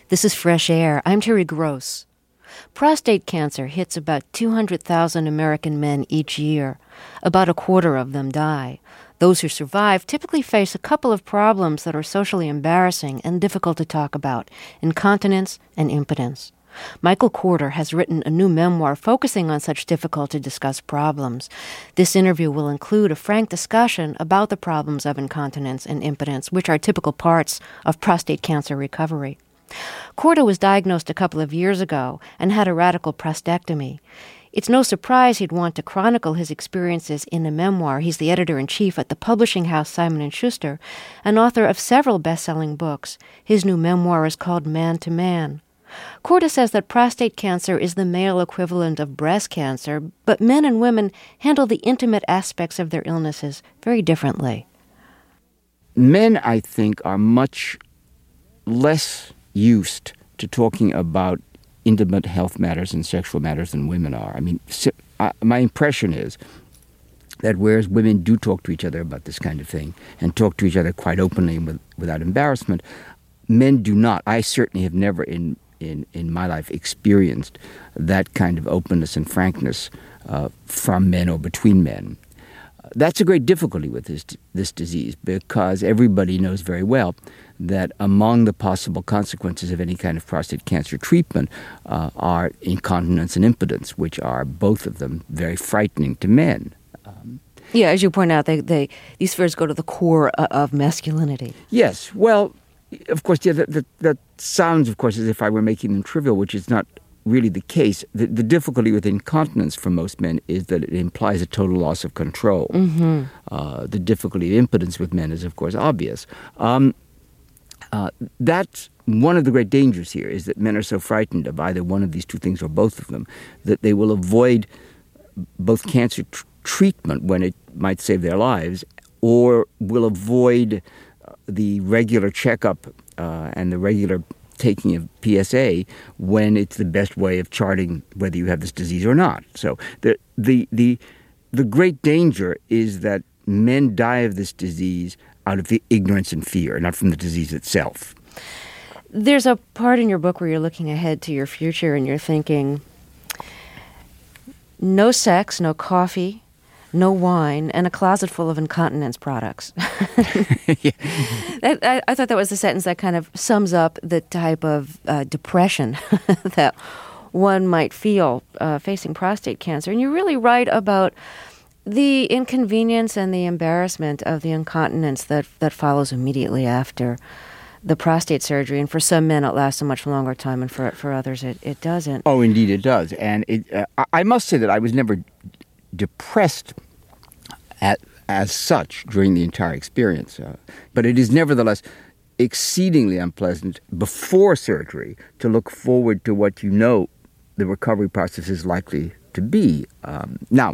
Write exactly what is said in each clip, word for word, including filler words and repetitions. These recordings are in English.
This is Fresh Air. I'm Terry Gross. Prostate cancer hits about two hundred thousand American men each year. About a quarter of them die. Those who survive typically face a couple of problems that are socially embarrassing and difficult to talk about: incontinence and impotence. Michael Corder has written a new memoir focusing on such difficult-to-discuss problems. This interview will include a frank discussion about the problems of incontinence and impotence, which are typical parts of prostate cancer recovery. Corder was diagnosed a couple of years ago and had a radical prostatectomy. It's no surprise he'd want to chronicle his experiences in a memoir. He's the editor-in-chief at the publishing house Simon and Schuster, and author of several best-selling books. His new memoir is called Man to Man. Corder says that prostate cancer is the male equivalent of breast cancer, but men and women handle the intimate aspects of their illnesses very differently. Men, I think, are much less used to talking about intimate health matters and sexual matters than women are. I mean, my impression is that whereas women do talk to each other about this kind of thing and talk to each other quite openly and with, without embarrassment, men do not. I certainly have never in in, in my life experienced that kind of openness and frankness uh, from men or between men. That's a great difficulty with this this disease, because everybody knows very well that among the possible consequences of any kind of prostate cancer treatment uh, are incontinence and impotence, which are both of them very frightening to men. Um, yeah, as you point out, they, they these fears go to the core of masculinity. Yes, well, of course, yeah, that, that, that sounds, of course, as if I were making them trivial, which is not really the case. The, the difficulty with incontinence for most men is that it implies a total loss of control. Mm-hmm. Uh, the difficulty of impotence with men is, of course, obvious. Um, uh, that's one of the great dangers here, is that men are so frightened of either one of these two things or both of them that they will avoid both cancer tr- treatment when it might save their lives, or will avoid the regular checkup uh, and the regular taking of P S A when it's the best way of charting whether you have this disease or not. So the the the the great danger is that men die of this disease out of the ignorance and fear, not from the disease itself. There's a part in your book where you're looking ahead to your future and you're thinking, no sex, no coffee, no wine, and a closet full of incontinence products. yeah. I, I thought that was the sentence that kind of sums up the type of uh, depression that one might feel uh, facing prostate cancer. And you really write about the inconvenience and the embarrassment of the incontinence that, that follows immediately after the prostate surgery. And for some men, it lasts a much longer time, and for for others, it, it doesn't. Oh, indeed it does. And it, uh, I must say that I was never depressed at, as such during the entire experience. Uh, but it is nevertheless exceedingly unpleasant before surgery to look forward to what you know the recovery process is likely to be. Um, now,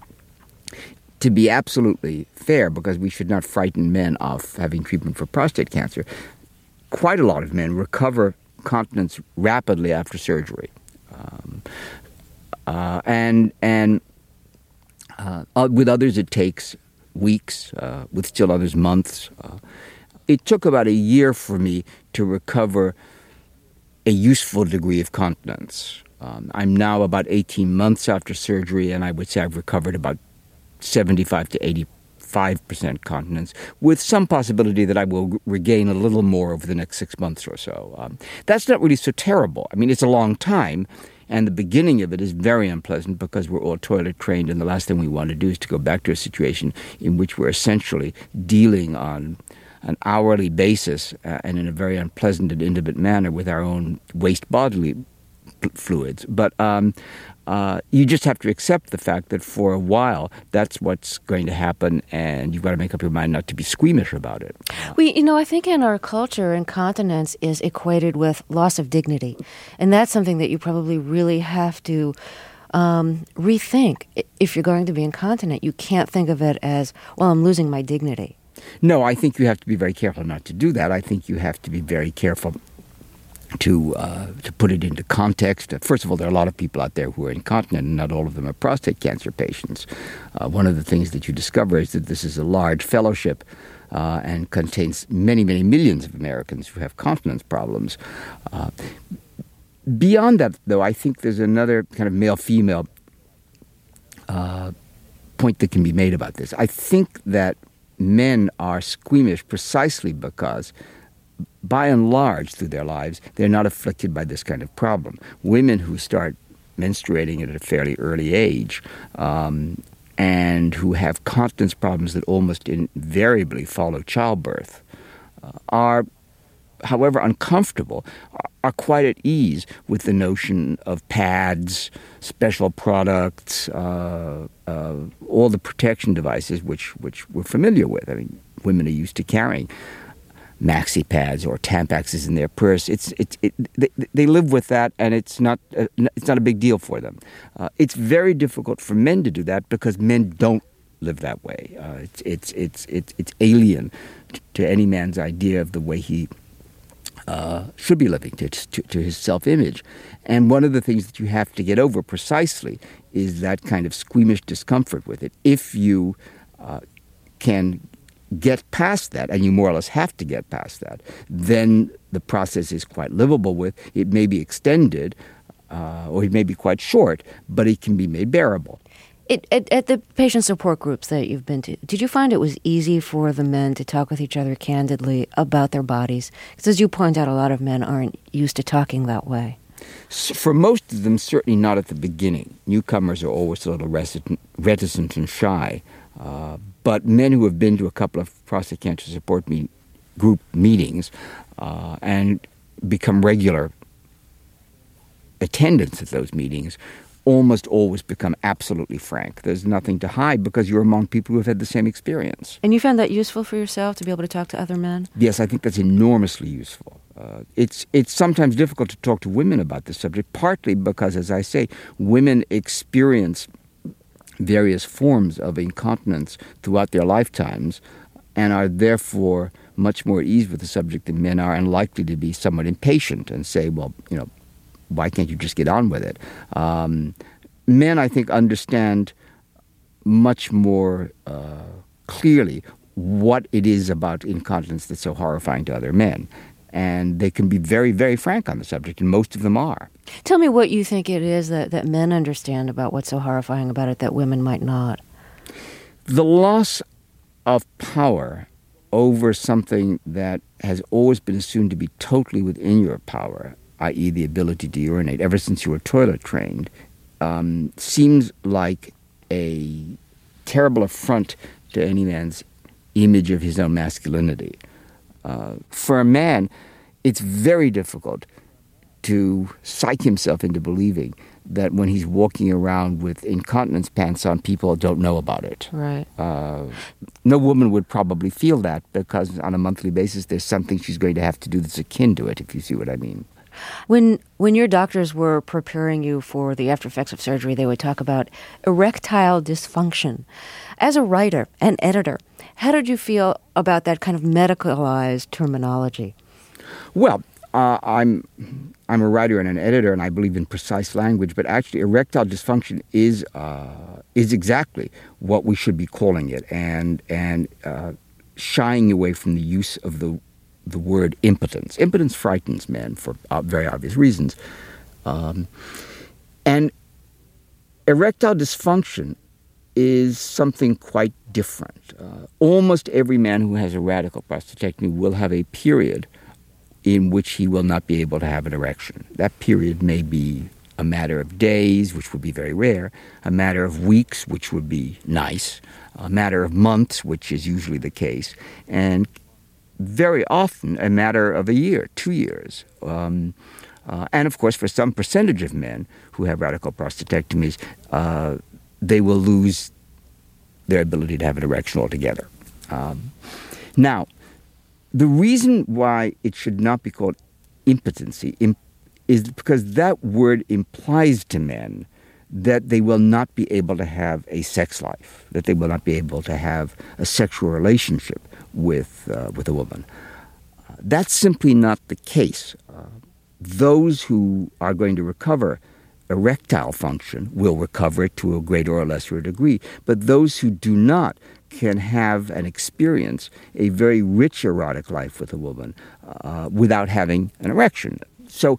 to be absolutely fair, because we should not frighten men off having treatment for prostate cancer, quite a lot of men recover continence rapidly after surgery. Um, uh, and and Uh, uh, with others, it takes weeks. Uh, with still others, months. Uh, it took about a year for me to recover a useful degree of continence. Um, I'm now about eighteen months after surgery, and I would say I've recovered about seventy-five to eighty-five percent continence, with some possibility that I will g- regain a little more over the next six months or so. Um, that's not really so terrible. I mean, it's a long time. And the beginning of it is very unpleasant because we're all toilet trained, and the last thing we want to do is to go back to a situation in which we're essentially dealing on an hourly basis uh, and in a very unpleasant and intimate manner with our own waste bodily fluids. But um, uh, you just have to accept the fact that for a while that's what's going to happen, and you've got to make up your mind not to be squeamish about it. Well, you know, I think in our culture, incontinence is equated with loss of dignity. And that's something that you probably really have to um, rethink. If you're going to be incontinent, you can't think of it as, well, I'm losing my dignity. No, I think you have to be very careful not to do that. I think you have to be very careful to uh, to put it into context. First of all, there are a lot of people out there who are incontinent, and not all of them are prostate cancer patients. Uh, one of the things that you discover is that this is a large fellowship uh, and contains many, many millions of Americans who have continence problems. Uh, beyond that, though, I think there's another kind of male-female uh, point that can be made about this. I think that men are squeamish precisely because, by and large, through their lives, they're not afflicted by this kind of problem. Women who start menstruating at a fairly early age um, and who have continence problems that almost invariably follow childbirth uh, are, however uncomfortable, are quite at ease with the notion of pads, special products, uh, uh, all the protection devices which, which we're familiar with. I mean, women are used to carrying maxi pads or Tampaxes in their purse. It's it, it they, they live with that, and it's not uh, it's not a big deal for them. Uh, it's very difficult for men to do that because men don't live that way. Uh, it's it's it's it's it's alien to any man's idea of the way he uh, should be living, to, to to his self-image. And one of the things that you have to get over precisely is that kind of squeamish discomfort with it. If you uh, can get past that, and you more or less have to get past that, then the process is quite livable with. It may be extended, uh, or it may be quite short, but it can be made bearable. It, at, at the patient support groups that you've been to, did you find it was easy for the men to talk with each other candidly about their bodies? Because as you point out, a lot of men aren't used to talking that way. So for most of them, certainly not at the beginning. Newcomers are always a little reticent, reticent and shy. Uh, but men who have been to a couple of prostate cancer support meet, group meetings uh, and become regular attendants at those meetings almost always become absolutely frank. There's nothing to hide because you're among people who have had the same experience. And you found that useful for yourself to be able to talk to other men? Yes, I think that's enormously useful. Uh, it's it's sometimes difficult to talk to women about this subject, partly because, as I say, women experience various forms of incontinence throughout their lifetimes and are therefore much more at ease with the subject than men are and likely to be somewhat impatient and say, well, you know, why can't you just get on with it? Um, men, I think, understand much more uh, clearly what it is about incontinence that's so horrifying to other men. And they can be very, very frank on the subject, and most of them are. Tell me what you think it is that, that men understand about what's so horrifying about it that women might not. The loss of power over something that has always been assumed to be totally within your power, that is the ability to urinate, ever since you were toilet trained, um, seems like a terrible affront to any man's image of his own masculinity. Uh, for a man, it's very difficult to psych himself into believing that when he's walking around with incontinence pants on, people don't know about it. Right. Uh, no woman would probably feel that because on a monthly basis there's something she's going to have to do that's akin to it, if you see what I mean. When when your doctors were preparing you for the after effects of surgery, they would talk about erectile dysfunction. As a writer and editor, how did you feel about that kind of medicalized terminology? Well, uh, I'm I'm a writer and an editor, and I believe in precise language. But actually, erectile dysfunction is uh, is exactly what we should be calling it, and and uh, shying away from the use of the the word impotence. Impotence frightens men for uh, very obvious reasons, um, and erectile dysfunction is something quite different. Uh, almost every man who has a radical prostatectomy will have a period in which he will not be able to have an erection. That period may be a matter of days, which would be very rare, a matter of weeks, which would be nice, a matter of months, which is usually the case, and very often a matter of a year, two years. Um, uh, and of course, for some percentage of men who have radical prostatectomies, uh, they will lose their ability to have an erection altogether. Um, now, the reason why it should not be called impotency imp- is because that word implies to men that they will not be able to have a sex life, that they will not be able to have a sexual relationship with uh, with a woman. Uh, that's simply not the case. Uh, those who are going to recover erectile function will recover it to a greater or lesser degree, but those who do not can have and experience a very rich erotic life with a woman uh, without having an erection. So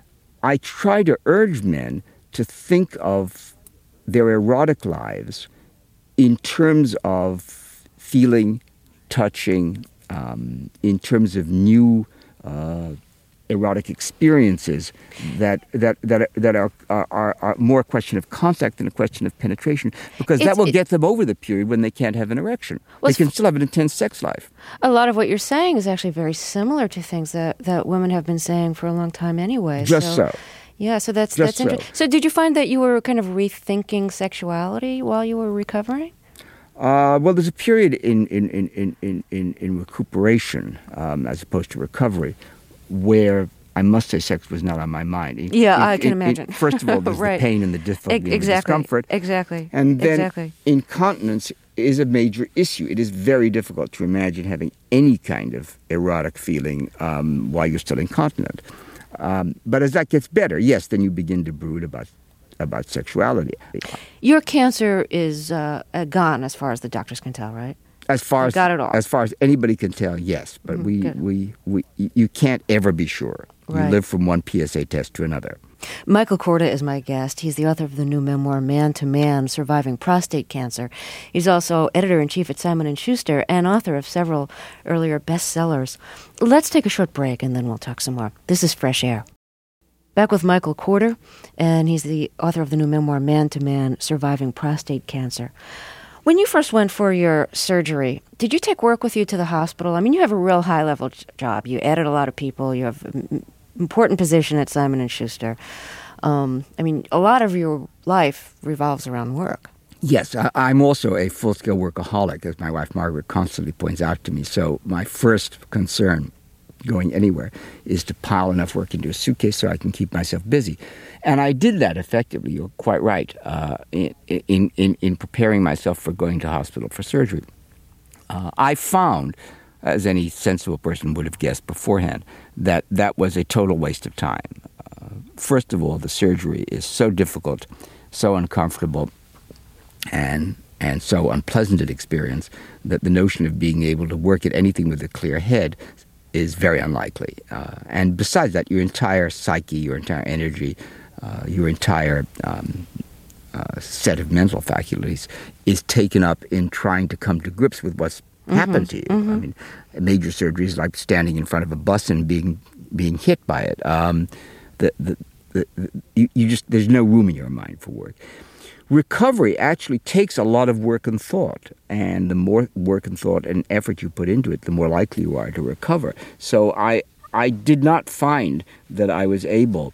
I try to urge men to think of their erotic lives in terms of feeling, touching, um, in terms of new uh, erotic experiences that that that that are, are are more a question of contact than a question of penetration, because It's- that will it- get them over the period when they can't have an erection. Well, They it's can f- still have an intense sex life. A lot of what you're saying is actually very similar to things that, that women have been saying for a long time anyway. Just so. Yeah, so that's Just that's interesting. So did you find that you were kind of rethinking sexuality while you were recovering? Uh, well, there's a period in in in in in, in, in recuperation um, as opposed to recovery where I must say sex was not on my mind. It- Yeah, it- I can it- it- imagine. first of all, there's Right. the pain and the difficulty Ex- and the exactly. discomfort. Exactly. And then Exactly. incontinence is a major issue. It is very difficult to imagine having any kind of erotic feeling um, while you're still incontinent. Um, but as that gets better, yes, then you begin to brood about about sexuality. Your cancer is uh, uh, gone as far as the doctors can tell, right? As far You as got it all. as far as anybody can tell, yes. But we, good. we we you can't ever be sure. You Right. live from one P S A test to another. Michael Korda is my guest. He's the author of the new memoir, Man to Man, Surviving Prostate Cancer. He's also editor-in-chief at Simon and Schuster and author of several earlier bestsellers. Let's take a short break, and then we'll talk some more. This is Fresh Air. Back with Michael Korda, and he's the author of the new memoir, Man to Man, Surviving Prostate Cancer. When you first went for your surgery, did you take work with you to the hospital? I mean, you have a real high-level j- job. You edit a lot of people. You have an important position at Simon and Schuster. Um, I mean, a lot of your life revolves around work. Yes, I, I'm also a full-scale workaholic, as my wife Margaret constantly points out to me. So my first concern going anywhere is to pile enough work into a suitcase so I can keep myself busy. And I did that effectively, you're quite right, uh, in, in, in, in preparing myself for going to hospital for surgery. Uh, I found, as any sensible person would have guessed beforehand, that that was a total waste of time. Uh, first of all, the surgery is so difficult, so uncomfortable, and and so unpleasant an experience that the notion of being able to work at anything with a clear head is very unlikely. Uh, and besides that, your entire psyche, your entire energy, uh, your entire um, uh, set of mental faculties is taken up in trying to come to grips with what's Mm-hmm, happened to you. mm-hmm. I mean, major surgery is like standing in front of a bus and being being hit by it. Um, the, the, the, the, you, you just there's no room in your mind for work. Recovery actually takes a lot of work and thought, and the more work and thought and effort you put into it, the more likely you are to recover. So I I did not find that I was able,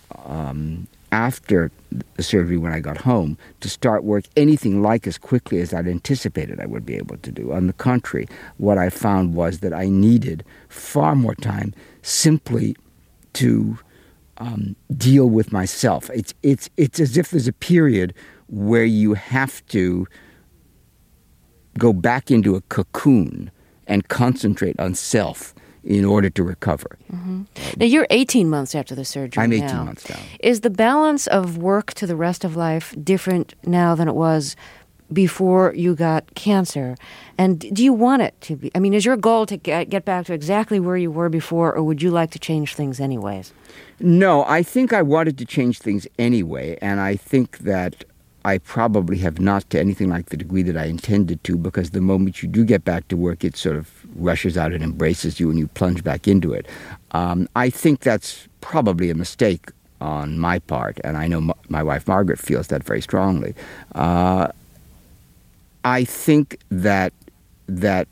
um, after the surgery when I got home, to start work anything like as quickly as I'd anticipated I would be able to do. On the contrary, what I found was that I needed far more time simply to um, deal with myself. It's it's it's as if there's a period where you have to go back into a cocoon and concentrate on self in order to recover. Mm-hmm. Now, you're eighteen months after the surgery I'm eighteen now. months now. Is the balance of work to the rest of life different now than it was before you got cancer? And do you want it to be? I mean, is your goal to get, get back to exactly where you were before, or would you like to change things anyways? No, I think I wanted to change things anyway, and I think that I probably have not to anything like the degree that I intended to, because the moment you do get back to work, it sort of rushes out and embraces you and you plunge back into it. Um, I think that's probably a mistake on my part, and I know m- my wife Margaret feels that very strongly. Uh, I think that that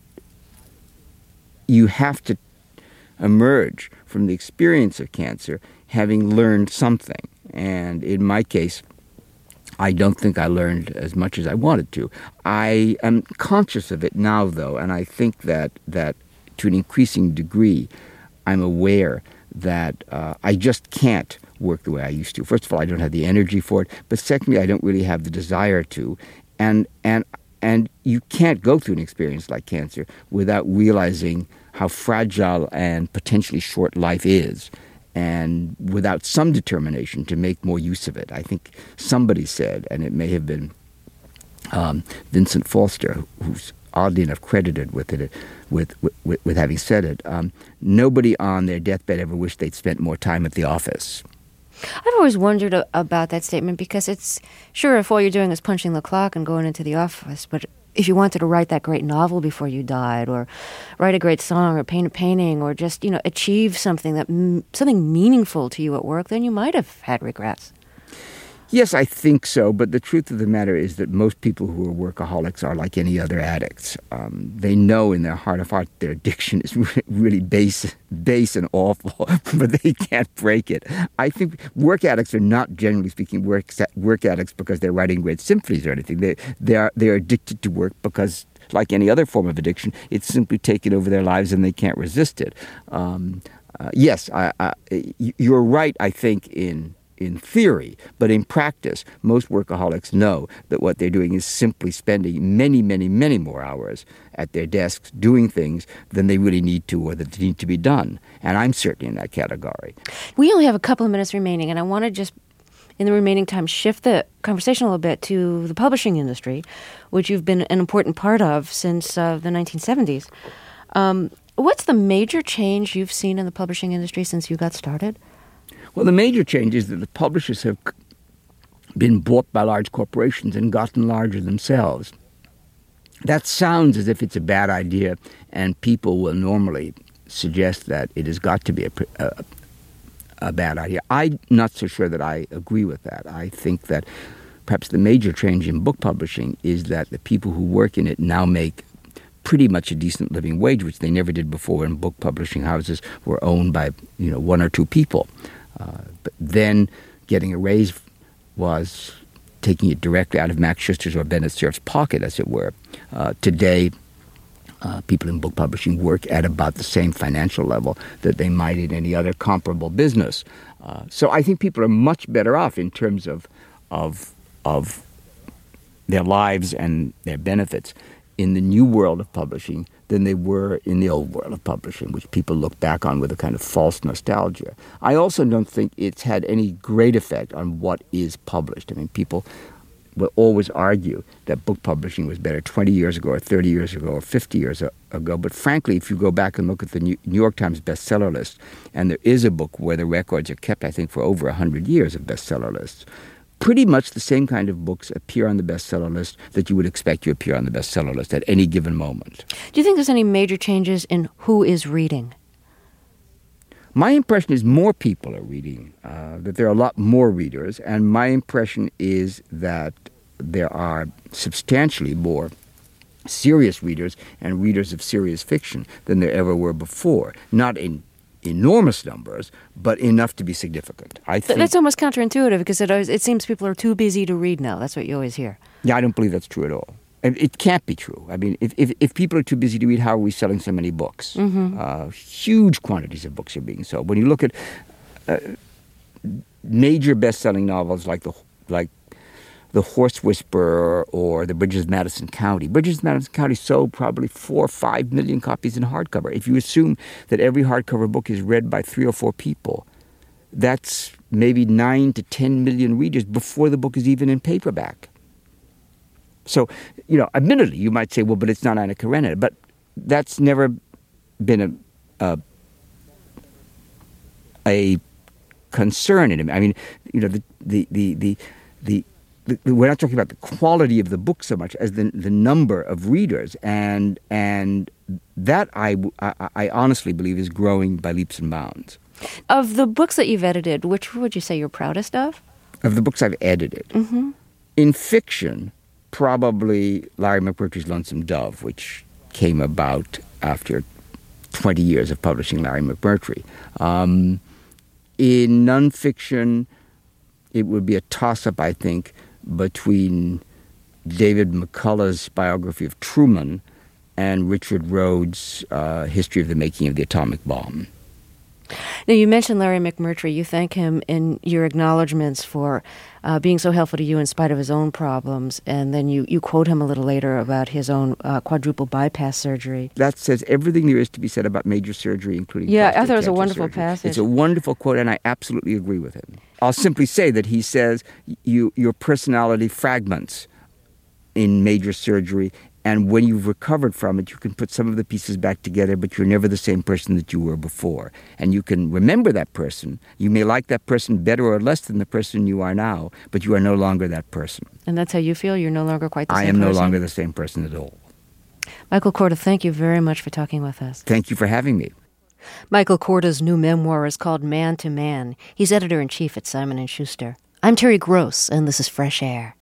you have to emerge from the experience of cancer having learned something. And in my case, I don't think I learned as much as I wanted to. I am conscious of it now, though, and I think that, that to an increasing degree, I'm aware that uh, I just can't work the way I used to. First of all, I don't have the energy for it, but secondly, I don't really have the desire to. And and and you can't go through an experience like cancer without realizing how fragile and potentially short life is, and without some determination to make more use of it. I think somebody said, and it may have been um, Vincent Foster, who's oddly enough, credited with it, with with, with having said it. Um, nobody on their deathbed ever wished they'd spent more time at the office. I've always wondered a- about that statement because it's, sure, if all you're doing is punching the clock and going into the office, but if you wanted to write that great novel before you died, or write a great song, or paint a painting, or just, you know, achieve something that m- something meaningful to you at work, then you might have had regrets. Yes, I think so, but the truth of the matter is that most people who are workaholics are like any other addicts. Um, they know in their heart of hearts their addiction is re- really base, base and awful, but they can't break it. I think work addicts are not, generally speaking, work work addicts because they're writing great symphonies or anything. They they are they are addicted to work because, like any other form of addiction, it's simply taken over their lives and they can't resist it. Um, uh, yes, I, I, you're right, I think, in... in theory, but in practice, most workaholics know that what they're doing is simply spending many, many, many more hours at their desks doing things than they really need to or that need to be done. And I'm certainly in that category. We only have a couple of minutes remaining, and I want to just, in the remaining time, shift the conversation a little bit to the publishing industry, which you've been an important part of since uh, the nineteen seventies. Um, what's the major change you've seen in the publishing industry since you got started? Well, the major change is that the publishers have been bought by large corporations and gotten larger themselves. That sounds as if it's a bad idea, and people will normally suggest that it has got to be a, a, a bad idea. I'm not so sure that I agree with that. I think that perhaps the major change in book publishing is that the people who work in it now make pretty much a decent living wage, which they never did before when book publishing houses were owned by, you know, one or two people. Uh, but then getting a raise was taking it directly out of Max Schuster's or Bennett Cerf's pocket, as it were. Uh, today, uh, people in book publishing work at about the same financial level that they might in any other comparable business. Uh, so I think people are much better off in terms of of of their lives and their benefits in the new world of publishing than they were in the old world of publishing, which people look back on with a kind of false nostalgia. I also don't think it's had any great effect on what is published. I mean, people will always argue that book publishing was better twenty years ago or thirty years ago or fifty years ago. But frankly, if you go back and look at the New York Times bestseller list, and there is a book where the records are kept, I think, for over one hundred years of bestseller lists, pretty much the same kind of books appear on the bestseller list that you would expect to appear on the bestseller list at any given moment. Do you think there's any major changes in who is reading? My impression is more people are reading, uh, that there are a lot more readers, and my impression is that there are substantially more serious readers and readers of serious fiction than there ever were before. Not in enormous numbers, but enough to be significant. I think that's almost counterintuitive because it always, it seems people are too busy to read now. That's what you always hear. Yeah, I don't believe that's true at all. It can't be true. I mean, if, if, if people are too busy to read, how are we selling so many books? Mm-hmm. Uh, huge quantities of books are being sold. When you look at uh, major best-selling novels like the like The Horse Whisperer or The Bridges of Madison County, Bridges of Madison County sold probably four or five million copies in hardcover. If you assume that every hardcover book is read by three or four people, that's maybe nine to ten million readers before the book is even in paperback. So, you know, admittedly, you might say, well, but it's not Anna Karenina. But that's never been a a, a concern in him. I mean, you know, the the the the, the the we're not talking about the quality of the book so much as the the number of readers, and and that I, I, I honestly believe is growing by leaps and bounds. Of the books that you've edited, which would you say you're proudest of? Of the books I've edited, mm-hmm. in fiction, probably Larry McMurtry's Lonesome Dove, which came about after twenty years of publishing Larry McMurtry. Um, in nonfiction, it would be a toss-up, I think, between David McCullough's biography of Truman and Richard Rhodes' uh, history of the making of the atomic bomb. Now, you mentioned Larry McMurtry. You thank him in your acknowledgments for uh, being so helpful to you in spite of his own problems. And then you, you quote him a little later about his own uh, quadruple bypass surgery. That says everything there is to be said about major surgery, including Yeah, I thought it was a wonderful surgery. passage. It's a wonderful quote, and I absolutely agree with him. I'll simply say that he says you, your personality fragments in major surgery, And when you've recovered from it, you can put some of the pieces back together, but you're never the same person that you were before. And you can remember that person. You may like that person better or less than the person you are now, but you are no longer that person. And that's how you feel? You're no longer quite the I same am person? no longer the same person at all. Michael Korda, thank you very much for talking with us. Thank you for having me. Michael Korda's new memoir is called Man to Man. He's editor-in-chief at Simon and Schuster. I'm Terry Gross, and this is Fresh Air.